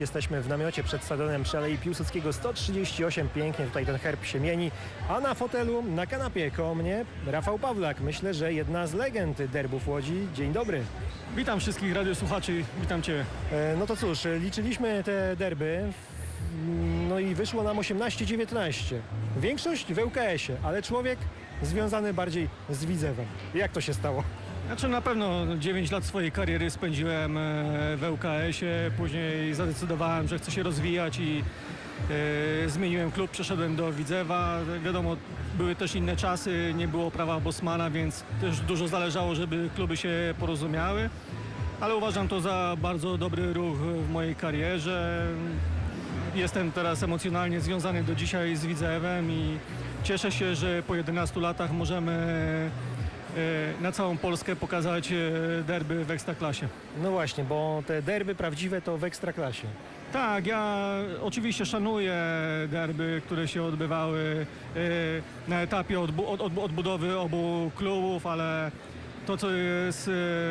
Jesteśmy w namiocie przed stadionem przy Alei Piłsudskiego 138. Pięknie tutaj ten herb się mieni. A na fotelu, na kanapie koło mnie Rafał Pawlak. Myślę, że jedna z legend derbów Łodzi. Dzień dobry. Witam wszystkich radiosłuchaczy, witam Cię. No to cóż, liczyliśmy te derby. No i wyszło nam 18-19. Większość w ŁKS-ie, ale człowiek związany bardziej z Widzewem. Jak to się stało? Znaczy na pewno 9 lat swojej kariery spędziłem w ŁKS-ie, później zadecydowałem, że chcę się rozwijać i zmieniłem klub, przeszedłem do Widzewa. Wiadomo, były też inne czasy, nie było prawa Bosmana, więc też dużo zależało, żeby kluby się porozumiały. Ale uważam to za bardzo dobry ruch w mojej karierze. Jestem teraz emocjonalnie związany do dzisiaj z Widzewem i cieszę się, że po 11 latach możemy na całą Polskę pokazać derby w Ekstraklasie. No właśnie, bo te derby prawdziwe to w Ekstraklasie. Tak, ja oczywiście szanuję derby, które się odbywały na etapie odbudowy obu klubów, ale to, co jest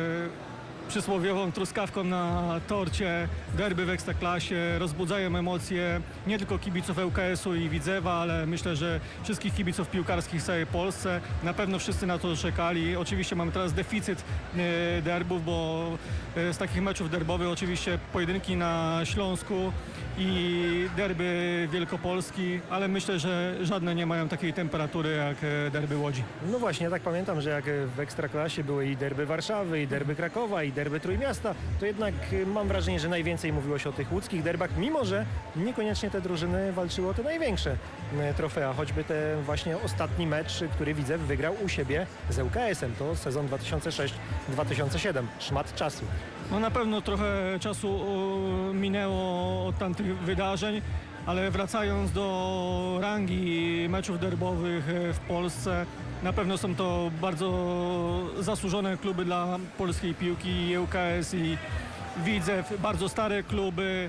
przysłowiową truskawką na torcie, derby w Ekstraklasie rozbudzają emocje nie tylko kibiców ŁKS-u i Widzewa, ale myślę, że wszystkich kibiców piłkarskich w całej Polsce. Na pewno wszyscy na to czekali. Oczywiście mamy teraz deficyt derbów, bo z takich meczów derbowych oczywiście pojedynki na Śląsku i derby Wielkopolski, ale myślę, że żadne nie mają takiej temperatury jak derby Łodzi. No właśnie, ja tak pamiętam, że jak w Ekstraklasie były i derby Warszawy, i derby Krakowa, i derby Trójmiasta, to jednak mam wrażenie, że najwięcej mówiło się o tych łódzkich derbach, mimo że niekoniecznie te drużyny walczyły o te największe trofea, choćby ten właśnie ostatni mecz, który Widzew wygrał u siebie z ŁKS-em, to sezon 2006-2007, szmat czasu. No na pewno trochę czasu minęło od tamtych wydarzeń, ale wracając do rangi meczów derbowych w Polsce, na pewno są to bardzo zasłużone kluby dla polskiej piłki, i ŁKS i Widzew, bardzo stare kluby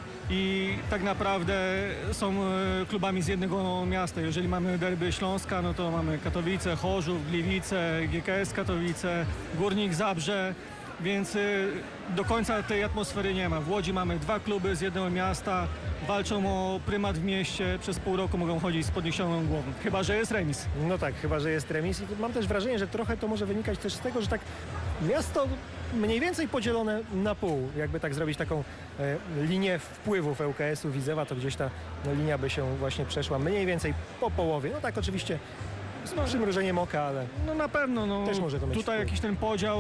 i tak naprawdę są klubami z jednego miasta. Jeżeli mamy derby Śląska, no to mamy Katowice, Chorzów, Gliwice, GKS Katowice, Górnik Zabrze. Więc do końca tej atmosfery nie ma. W Łodzi mamy dwa kluby z jednego miasta, walczą o prymat w mieście, przez pół roku mogą chodzić z podniesioną głową, chyba że jest remis. No tak, chyba że jest remis i mam też wrażenie, że trochę to może wynikać też z tego, że tak miasto mniej więcej podzielone na pół, jakby tak zrobić taką linię wpływów ŁKS-u, Widzewa, to gdzieś ta linia by się właśnie przeszła mniej więcej po połowie. No tak oczywiście z przymrużeniem oka, ale no na pewno, no, też może to mieć tutaj wpływ. jakiś ten podział,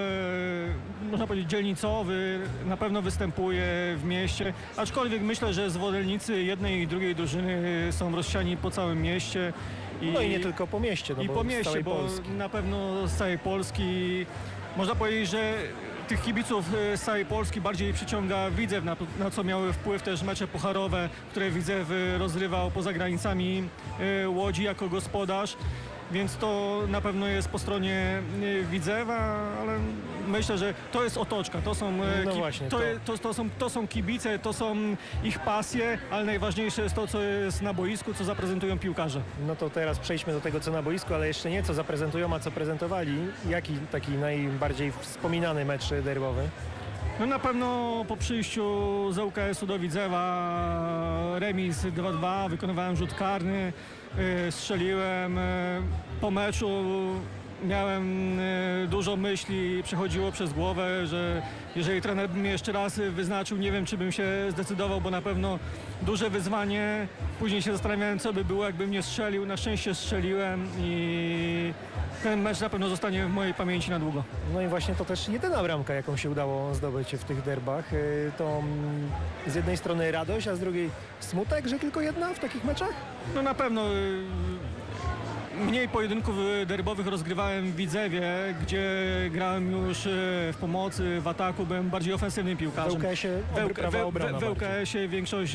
można powiedzieć dzielnicowy, na pewno występuje w mieście, aczkolwiek myślę, że zwolennicy jednej i drugiej drużyny są rozsiani po całym mieście. No i nie tylko po mieście, no i bo po z mieście, całej bo Polski. na pewno z całej Polski. Można powiedzieć, że tych kibiców z całej Polski bardziej przyciąga Widzew, na co miały wpływ też mecze pucharowe, które Widzew rozrywał poza granicami Łodzi jako gospodarz. Więc to na pewno jest po stronie Widzewa, ale myślę, że to jest otoczka, to są, No właśnie, to są kibice, to są ich pasje, ale najważniejsze jest to, co jest na boisku, co zaprezentują piłkarze. No to teraz przejdźmy do tego, co na boisku, ale jeszcze nie co zaprezentują, a co prezentowali. Jaki taki najbardziej wspominany mecz derbowy? No na pewno po przyjściu z ŁKS-u do Widzewa remis 2-2, wykonywałem rzut karny, strzeliłem. Po meczu miałem dużo myśli, przechodziło przez głowę, że jeżeli trener by mnie jeszcze raz wyznaczył, nie wiem, czy bym się zdecydował, bo na pewno duże wyzwanie. Później się zastanawiałem, co by było, jakbym nie strzelił. Na szczęście strzeliłem i ten mecz na pewno zostanie w mojej pamięci na długo. No i właśnie to też jedyna bramka, jaką się udało zdobyć w tych derbach. To z jednej strony radość, a z drugiej smutek, że tylko jedna w takich meczach? No na pewno mniej pojedynków derbowych rozgrywałem w Widzewie, gdzie grałem już w pomocy, w ataku, byłem bardziej ofensywnym piłkarzem. W ŁKS-ie prawa obrona w ŁKS-ie większość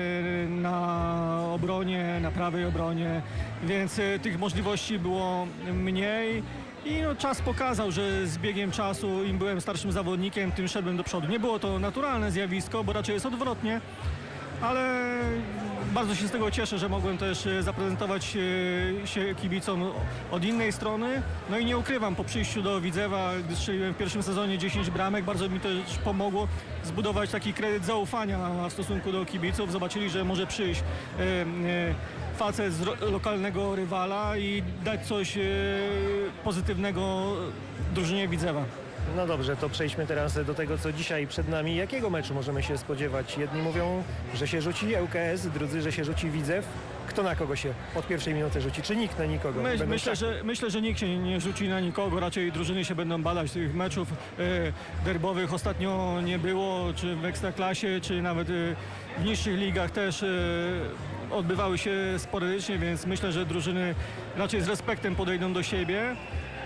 na obronie, na prawej obronie, więc tych możliwości było mniej. I no, czas pokazał, że z biegiem czasu im byłem starszym zawodnikiem, tym szedłem do przodu. Nie było to naturalne zjawisko, bo raczej jest odwrotnie. ale bardzo się z tego cieszę, że mogłem też zaprezentować się kibicom od innej strony. No i nie ukrywam, po przyjściu do Widzewa, gdy strzeliłem w pierwszym sezonie 10 bramek, bardzo mi też pomogło zbudować taki kredyt zaufania w stosunku do kibiców. Zobaczyli, że może przyjść facet z lokalnego rywala i dać coś pozytywnego drużynie Widzewa. No dobrze, to przejdźmy teraz do tego, co dzisiaj przed nami. Jakiego meczu możemy się spodziewać? Jedni mówią, że się rzuci ŁKS, drudzy, że się rzuci Widzew. Kto na kogo się od pierwszej minuty rzuci? Czy nikt na nikogo? Myślę, że nikt się nie rzuci na nikogo. Raczej drużyny się będą badać. Tych meczów derbowych ostatnio nie było, czy w Ekstraklasie, czy nawet w niższych ligach też odbywały się sporadycznie, więc myślę, że drużyny raczej z respektem podejdą do siebie.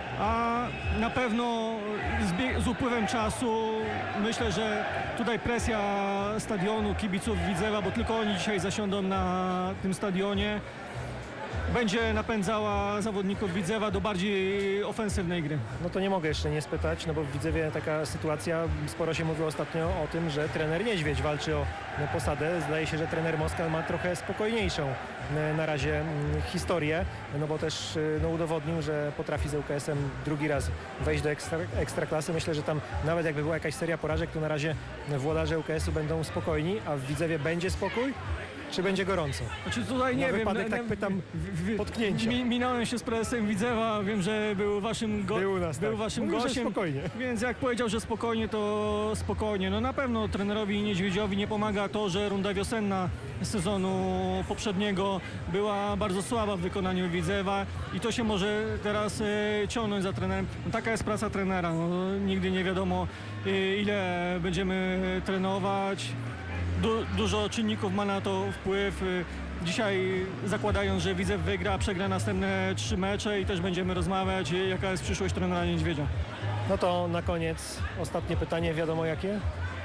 A na pewno z upływem czasu myślę, że tutaj presja stadionu, kibiców Widzewa, bo tylko oni dzisiaj zasiądą na tym stadionie, będzie napędzała zawodników Widzewa do bardziej ofensywnej gry. No to nie mogę jeszcze nie spytać, no bo w Widzewie taka sytuacja, sporo się mówiło ostatnio o tym, że trener Niedźwiedź walczy o posadę. Zdaje się, że trener Moskal ma trochę spokojniejszą na razie historię, no bo też udowodnił, że potrafi z ŁKS-em drugi raz wejść do ekstraklasy. Myślę, że tam nawet jakby była jakaś seria porażek, to na razie włodarze ŁKS-u będą spokojni, a w Widzewie będzie spokój? Czy będzie gorąco? Znaczy tutaj nie na wiem. wypadek tak pytam potknięcia. Minąłem się z prezesem Widzewa, wiem, że był waszym gościem, spokojnie. Więc jak powiedział, że spokojnie, to spokojnie. No na pewno trenerowi Niedźwiedziowi nie pomaga to, że runda wiosenna sezonu poprzedniego była bardzo słaba w wykonaniu Widzewa i to się może teraz ciągnąć za trenerem. No, taka jest praca trenera. No, nigdy nie wiadomo, ile będziemy trenować. Dużo czynników ma na to wpływ. Dzisiaj zakładając, że Widzew wygra, przegra następne 3 mecze i też będziemy rozmawiać, jaka jest przyszłość trenera Niedźwiedzia. No to na koniec ostatnie pytanie, wiadomo jakie?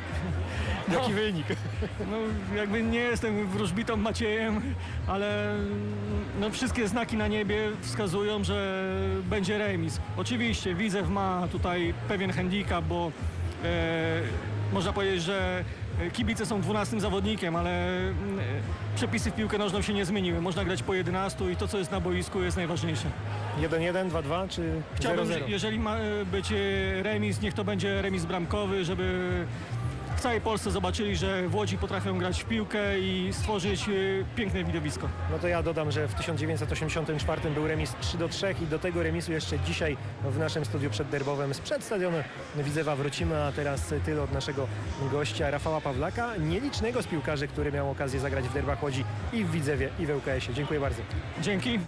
Jaki wynik? No jakby nie jestem wróżbitą Maciejem, ale no, wszystkie znaki na niebie wskazują, że będzie remis. Oczywiście Widzew ma tutaj pewien handicap, bo można powiedzieć, że kibice są 12 zawodnikiem, ale przepisy w piłkę nożną się nie zmieniły. Można grać po 11 i to, co jest na boisku, jest najważniejsze. 1-1, 2-2 czy 0-0? Chciałbym, jeżeli ma być remis, niech to będzie remis bramkowy, żeby w całej Polsce zobaczyli, że w Łodzi potrafią grać w piłkę i stworzyć piękne widowisko. No to ja dodam, że w 1984 był remis 3-3 i do tego remisu jeszcze dzisiaj w naszym studiu przedderbowym sprzed stadionu Widzewa wrócimy, a teraz tyle od naszego gościa Rafała Pawlaka, nielicznego z piłkarzy, który miał okazję zagrać w derbach Łodzi i w Widzewie i w ŁKS-ie. Dziękuję bardzo. Dzięki.